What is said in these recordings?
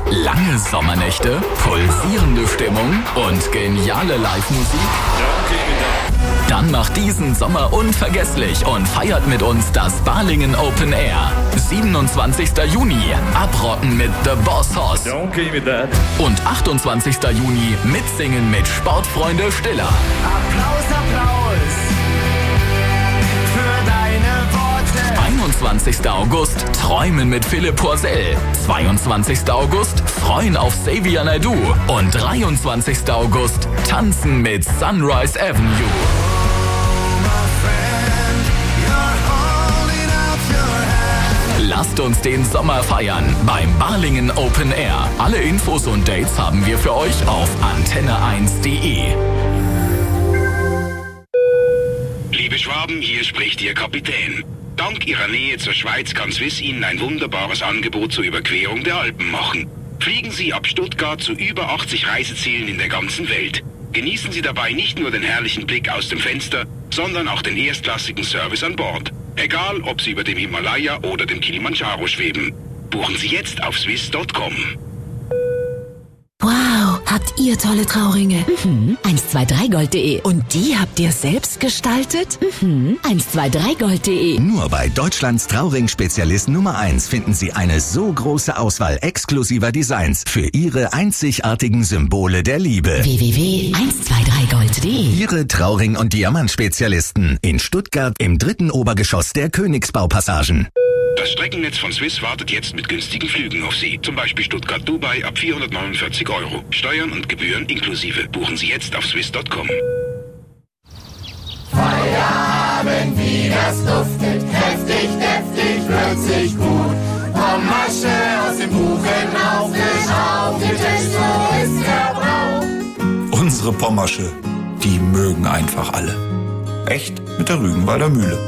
Lange Sommernächte, pulsierende Stimmung und geniale Live-Musik? Dann macht diesen Sommer unvergesslich und feiert mit uns das Balingen Open Air. 27. Juni, abrocken mit The Boss Hoss. Don't give me that. Und 28. Juni, mitsingen mit Sportfreunde Stiller. Applaus, Applaus für deine Worte. 21. August, träumen mit Philipp Porzell. 22. August, freuen auf Xavier Naidoo. Und 23. August, tanzen mit Sunrise Avenue. Lasst uns den Sommer feiern beim Balingen Open Air. Alle Infos und Dates haben wir für euch auf antenne1.de. Liebe Schwaben, hier spricht Ihr Kapitän. Dank Ihrer Nähe zur Schweiz kann Swiss Ihnen ein wunderbares Angebot zur Überquerung der Alpen machen. Fliegen Sie ab Stuttgart zu über 80 Reisezielen in der ganzen Welt. Genießen Sie dabei nicht nur den herrlichen Blick aus dem Fenster, sondern auch den erstklassigen Service an Bord. Egal, ob Sie über dem Himalaya oder dem Kilimanjaro schweben. Buchen Sie jetzt auf swiss.com. Wow, habt ihr tolle Trauringe? 123gold.de. Und die habt ihr selbst gestaltet? 123gold.de. Nur bei Deutschlands Trauring-Spezialist Nummer 1 finden Sie eine so große Auswahl exklusiver Designs für Ihre einzigartigen Symbole der Liebe. www.123gold.de. Ihre Trauring- und Diamantspezialisten in Stuttgart im 3. Obergeschoss der Königsbaupassagen. Das Streckennetz von Swiss wartet jetzt mit günstigen Flügen auf Sie. Zum Beispiel Stuttgart-Dubai ab 449 €. Steuern und Gebühren inklusive. Buchen Sie jetzt auf swiss.com. Feierabend, wie das duftet, kräftig, deftig, würzig, gut. Pommasche aus dem Kuchen aufgeschraubt, im Tisch, so ist der Brauch. Unsere Pommasche, die mögen einfach alle. Echt mit der Rügenwalder Mühle.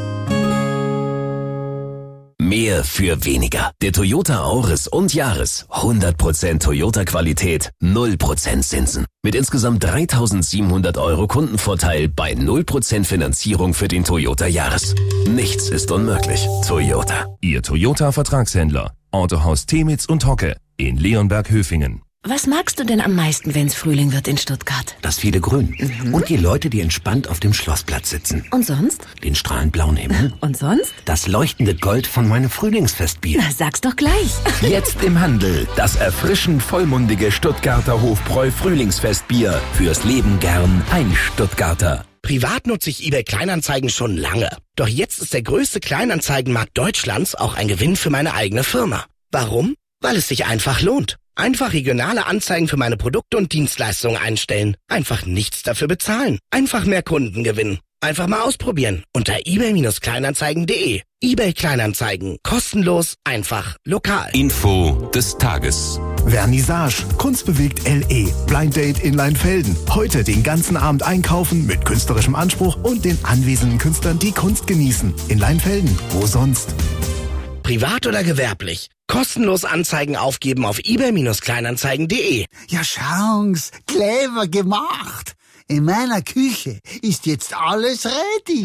Mehr für weniger. Der Toyota Auris und Yaris. 100% Toyota-Qualität, 0% Zinsen. Mit insgesamt 3.700 € Kundenvorteil bei 0% Finanzierung für den Toyota Yaris. Nichts ist unmöglich. Toyota. Ihr Toyota-Vertragshändler. Autohaus Temitz und Hocke in Leonberg-Höfingen. Was magst du denn am meisten, wenn's Frühling wird in Stuttgart? Das viele Grün. Und die Leute, die entspannt auf dem Schlossplatz sitzen. Und sonst? Den strahlend blauen Himmel. Und sonst? Das leuchtende Gold von meinem Frühlingsfestbier. Na, sag's doch gleich. Jetzt im Handel. Das erfrischend vollmundige Stuttgarter Hofbräu Frühlingsfestbier. Fürs Leben gern ein Stuttgarter. Privat nutze ich eBay Kleinanzeigen schon lange. Doch jetzt ist der größte Kleinanzeigenmarkt Deutschlands auch ein Gewinn für meine eigene Firma. Warum? Weil es sich einfach lohnt. Einfach regionale Anzeigen für meine Produkte und Dienstleistungen einstellen. Einfach nichts dafür bezahlen. Einfach mehr Kunden gewinnen. Einfach mal ausprobieren. Unter ebay-kleinanzeigen.de. eBay Kleinanzeigen. Kostenlos, einfach, lokal. Info des Tages. Vernissage. Kunst bewegt LE. Blind Date in Leinfelden. Heute den ganzen Abend einkaufen mit künstlerischem Anspruch und den anwesenden Künstlern, die Kunst genießen. In Leinfelden. Wo sonst? Privat oder gewerblich? Kostenlos Anzeigen aufgeben auf ebay-kleinanzeigen.de. Ja, schauen's, clever gemacht. In meiner Küche ist jetzt alles ready.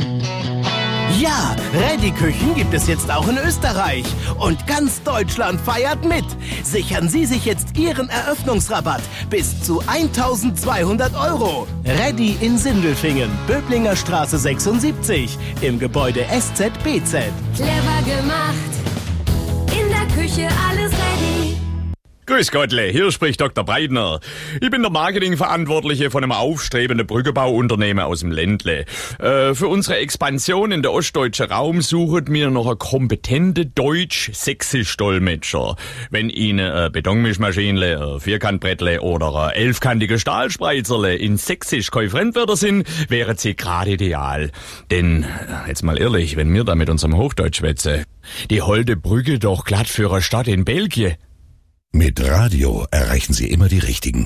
Ja, Ready-Küchen gibt es jetzt auch in Österreich. Und ganz Deutschland feiert mit. Sichern Sie sich jetzt Ihren Eröffnungsrabatt bis zu 1.200 €. Ready in Sindelfingen, Böblinger Straße 76, im Gebäude SZBZ. Clever gemacht. In der Küche alles ready. Grüß Gottle, hier spricht Dr. Breitner. Ich bin der Marketingverantwortliche von einem aufstrebenden Brückenbauunternehmen aus dem Ländle. Für unsere Expansion in der ostdeutschen Raum suchen wir noch einen kompetenten Deutsch-Sächsisch-Dolmetscher. Wenn Ihnen eine Betonmischmaschine, ein Vierkantbrettle oder ein 11-kantige Stahlspreizerle in Sächsisch kein Fremdwörter sind, wären sie gerade ideal. Denn, jetzt mal ehrlich, wenn wir da mit unserem Hochdeutsch schwätzen, die holde Brücke doch glatt für eine Stadt in Belgien. Mit Radio erreichen Sie immer die Richtigen.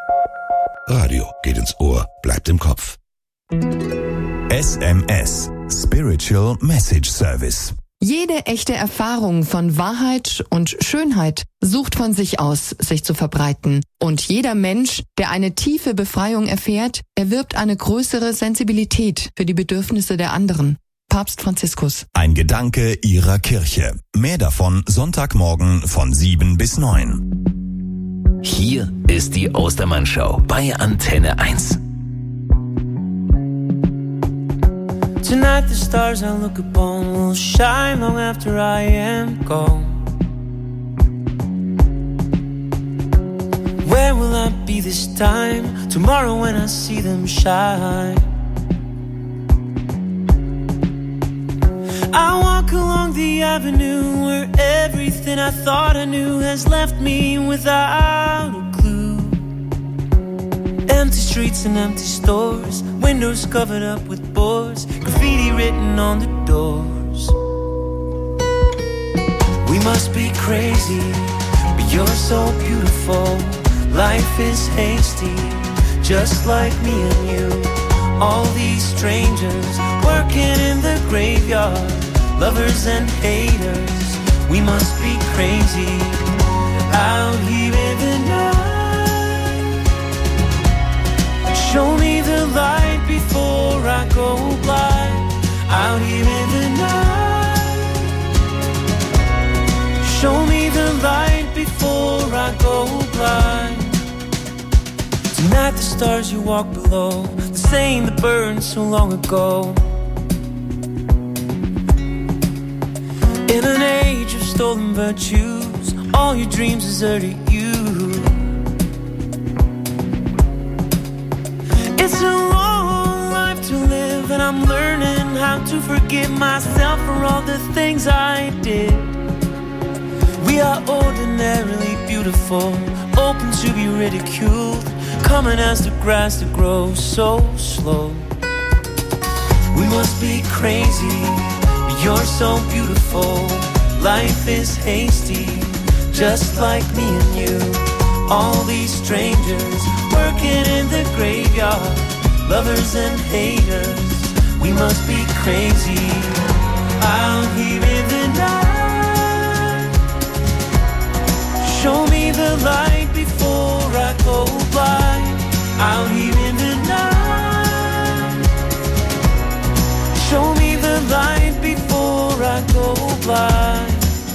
Radio geht ins Ohr, bleibt im Kopf. SMS. Spiritual Message Service. Jede echte Erfahrung von Wahrheit und Schönheit sucht von sich aus, sich zu verbreiten. Und jeder Mensch, der eine tiefe Befreiung erfährt, erwirbt eine größere Sensibilität für die Bedürfnisse der anderen. Papst Franziskus. Ein Gedanke Ihrer Kirche. Mehr davon Sonntagmorgen von 7 bis 9. Hier ist die Ostermann-Show bei Antenne 1. Tonight the stars I look upon will shine long after I am gone. Where will I be this time? Tomorrow when I see them shine. I walk along the avenue where everything I thought I knew has left me without a clue. Empty streets and empty stores, windows covered up with boards, graffiti written on the doors. We must be crazy, but you're so beautiful. Life is hasty, just like me and you. All these strangers working in the graveyard, lovers and haters. We must be crazy out here in the night. Show me the light before I go blind. Out here in the night. Show me the light before I go blind. Tonight the stars you walk below, the same that burned so long ago. In an age of stolen virtues, all your dreams deserted you. It's a long life to live, and I'm learning how to forgive myself for all the things I did. We are ordinarily beautiful, open to be ridiculed, coming as the grass that grows so slow. We must be crazy, but you're so beautiful. Life is hasty, just like me and you. All these strangers working in the graveyard, lovers and haters. We must be crazy out here in the night. Show me the light before I go blind. Out here in the night. Show me the light before I go blind.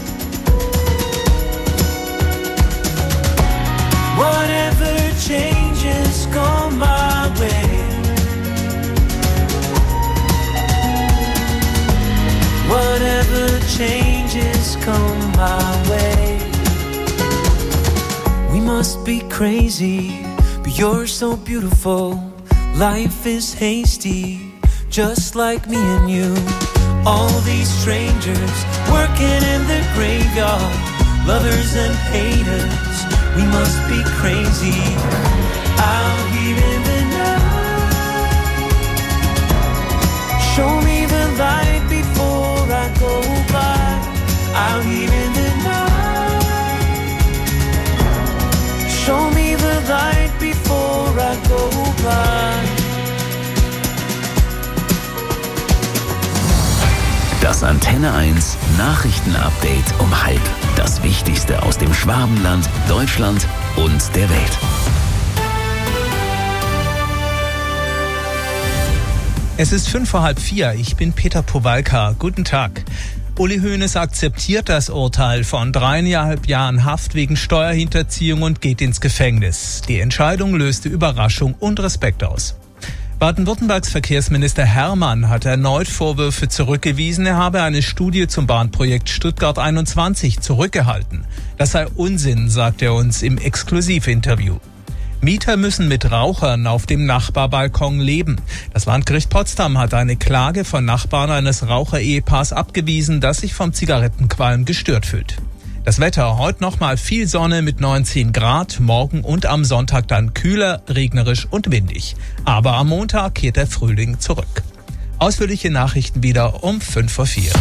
Whatever changes come my way. Whatever changes come my way. We must be crazy, but you're so beautiful. Life is hasty, just like me and you. All these strangers working in the graveyard, lovers and haters. We must be crazy out here in the night. Show me the light before I go by. Out here in the night. Show me the light before I go by. Das Antenne 1 Nachrichtenupdate um 12:30. Das Wichtigste aus dem Schwabenland, Deutschland und der Welt. Es ist 3:45. Ich bin Peter Powalka. Guten Tag. Uli Hoeneß akzeptiert das Urteil von 3,5 Jahren Haft wegen Steuerhinterziehung und geht ins Gefängnis. Die Entscheidung löste Überraschung und Respekt aus. Baden-Württembergs Verkehrsminister Hermann hat erneut Vorwürfe zurückgewiesen, er habe eine Studie zum Bahnprojekt Stuttgart 21 zurückgehalten. Das sei Unsinn, sagt er uns im Exklusivinterview. Mieter müssen mit Rauchern auf dem Nachbarbalkon leben. Das Landgericht Potsdam hat eine Klage von Nachbarn eines Raucherehepaars abgewiesen, das sich vom Zigarettenqualm gestört fühlt. Das Wetter, heute nochmal viel Sonne mit 19 Grad, morgen und am Sonntag dann kühler, regnerisch und windig. Aber am Montag kehrt der Frühling zurück. Ausführliche Nachrichten wieder um 5:04.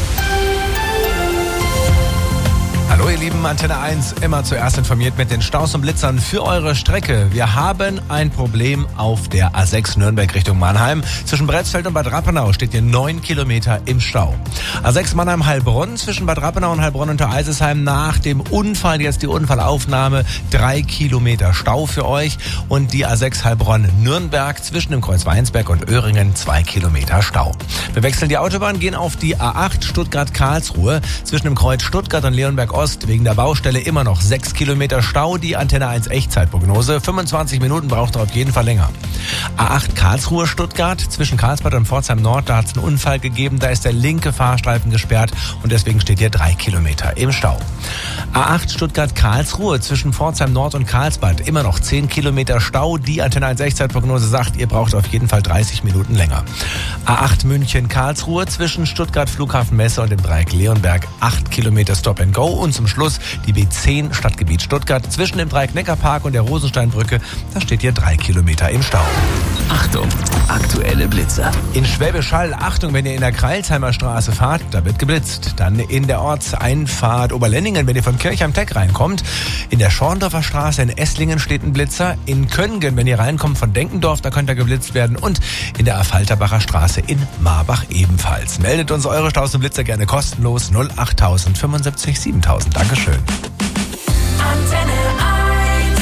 Hallo ihr Lieben, Antenne 1, immer zuerst informiert mit den Staus und Blitzern für eure Strecke. Wir haben ein Problem auf der A6 Nürnberg Richtung Mannheim. Zwischen Bretzfeld und Bad Rappenau steht ihr 9 Kilometer im Stau. A6 Mannheim-Heilbronn, zwischen Bad Rappenau und Heilbronn unter Eisesheim nach dem Unfall, jetzt die Unfallaufnahme, 3 Kilometer Stau für euch. Und die A6 Heilbronn-Nürnberg, zwischen dem Kreuz Weinsberg und Öhringen, 2 Kilometer Stau. Wir wechseln die Autobahn, gehen auf die A8 Stuttgart-Karlsruhe, zwischen dem Kreuz Stuttgart und Leonberg-Ost Ost wegen der Baustelle immer noch 6 Kilometer Stau. Die Antenne 1 Echtzeitprognose. 25 Minuten braucht er auf jeden Fall länger. A8 Karlsruhe Stuttgart zwischen Karlsbad und Pforzheim Nord. Da hat es einen Unfall gegeben. Da ist der linke Fahrstreifen gesperrt und deswegen steht hier 3 Kilometer im Stau. A8 Stuttgart Karlsruhe zwischen Pforzheim Nord und Karlsbad. Immer noch 10 Kilometer Stau. Die Antenne 1 Echtzeitprognose sagt, ihr braucht auf jeden Fall 30 Minuten länger. A8 München Karlsruhe zwischen Stuttgart Flughafen Messe und dem Dreieck Leonberg. 8 Kilometer Stop and Go. Und zum Schluss die B10 Stadtgebiet Stuttgart zwischen dem Dreieck Neckarpark und der Rosensteinbrücke. Da steht hier 3 Kilometer im Stau. Achtung, aktuelle Blitzer. In Schwäbisch Hall, Achtung, wenn ihr in der Kreilsheimer Straße fahrt, da wird geblitzt. Dann in der Ortseinfahrt Oberlenningen, wenn ihr von Kirch am Teck reinkommt. In der Schorndorfer Straße in Esslingen steht ein Blitzer. In Köngen, wenn ihr reinkommt von Denkendorf, da könnt ihr geblitzt werden. Und in der Affalterbacher Straße in Marbach ebenfalls. Meldet uns eure Staus und Blitzer gerne kostenlos 08000 75 7000. Dankeschön. Antenne 1,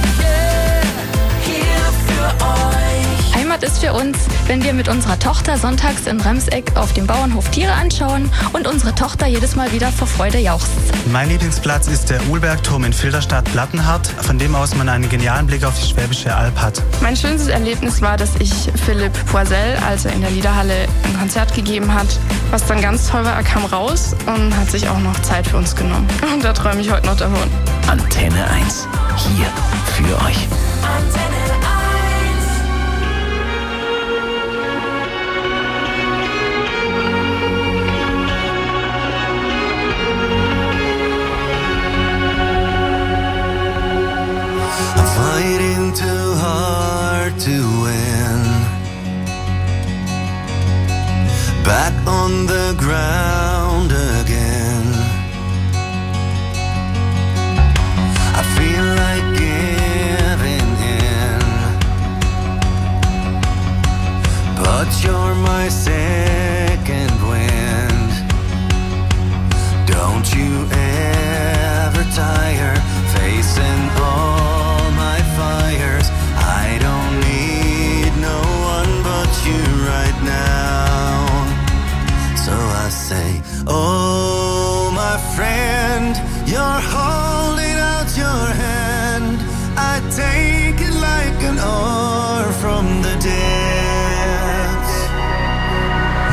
hier für euch. Heimat ist für uns, wenn wir mit unserer Tochter sonntags in Remseck auf dem Bauernhof Tiere anschauen und unsere Tochter jedes Mal wieder vor Freude jauchzt. Mein Lieblingsplatz ist der Uhlbergturm in Filderstadt-Plattenhardt, von dem aus man einen genialen Blick auf die Schwäbische Alb hat. Mein schönstes Erlebnis war, dass ich Philipp Poisel, als er in der Liederhalle ein Konzert gegeben hat, was dann ganz toll war, er kam raus und hat sich auch noch Zeit für uns genommen. Und da träume ich heute noch davon. Antenne 1, hier für euch. Antenne 1. Fighting too hard to win. Back on the ground again. I feel like giving in, but you're my second wind. Don't you ever tire facing all my fires. I don't need no one but you right now. So I say, oh my friend, you're holding out your hand. I take it like an oar from the depths.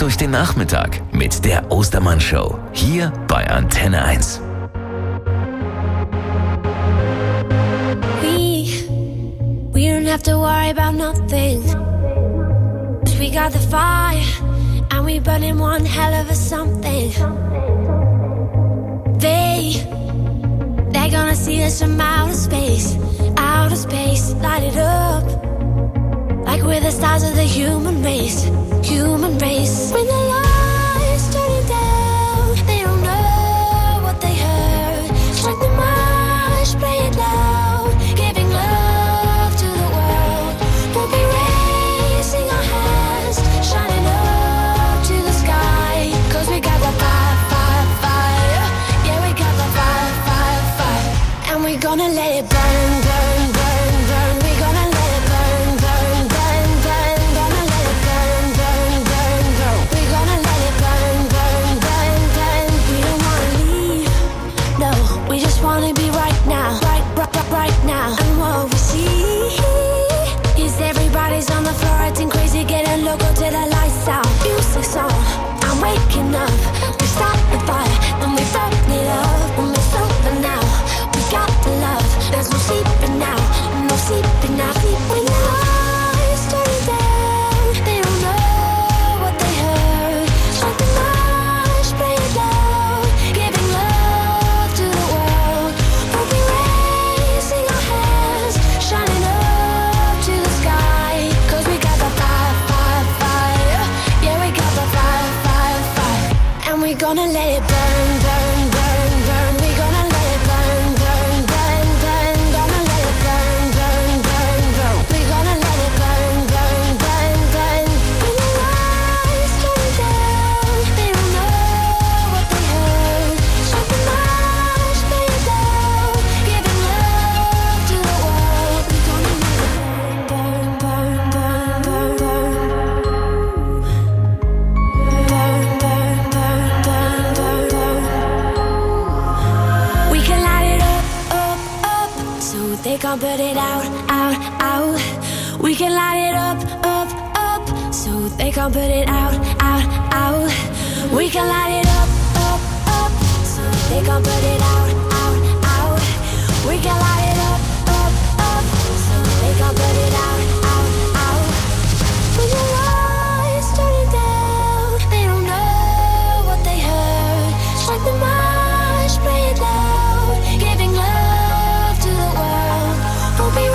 durch den Nachmittag mit der Ostermann-Show. Hier bei Antenne 1. We don't have to worry about nothing. 'Cause we got the fire and we burning one hell of a something. They're gonna see us from outer space, light it up like we're the stars of the human race. When the lights turning down, they don't know what they heard. Strike the march, play it loud, giving love to the world. We'll be raising our hands, shining up to the sky. 'Cause we got the fire, fire, fire. Yeah, we got the fire, fire, fire. And we're gonna let it burn, burn, burn, burn. We're gonna let it burn, burn, burn, burn. Gonna let it burn, burn, burn, burn. We're gonna let it burn, burn, burn, burn. We don't wanna leave, no. We just wanna be right now, right now. And what we see is everybody's on the floor acting crazy, getting loco till the lights out. Music's on, I'm waking up. We start the fire, then we burn it up. When it's over now, we got the love. There's no sleeping now, no sleeping now. When the lights turn down, they don't know what they heard. Strike the march, play it loud, giving love to the world. We'll be raising our hands, shining up to the sky. 'Cause we got the fire, fire, fire. Yeah, we got the fire, fire, fire. And we're gonna let it burn, burn, burn, burn. We're gonna let it burn, burn, burn, burn. Gonna let it burn, burn, burn, burn. We're gonna let it burn, burn, burn, burn. When the lights turn down, they don't know what they heard. Strike the march, play it loud, giving love to the world. We're gonna let it burn, burn, burn, burn, burn, burn, burn, burn, burn, burn, burn. We can light it up, up, up, so they can't put it out, out, out. We can light it up, up, up, so they can't put it out, out, out. We can light it up, up, up, so they can't put it out, out, out. We can light it up, up, up, so they can't put it out, out, out. When the lights turning down, they don't know what they heard. Strike the march, play it loud, giving love to the world. We'll be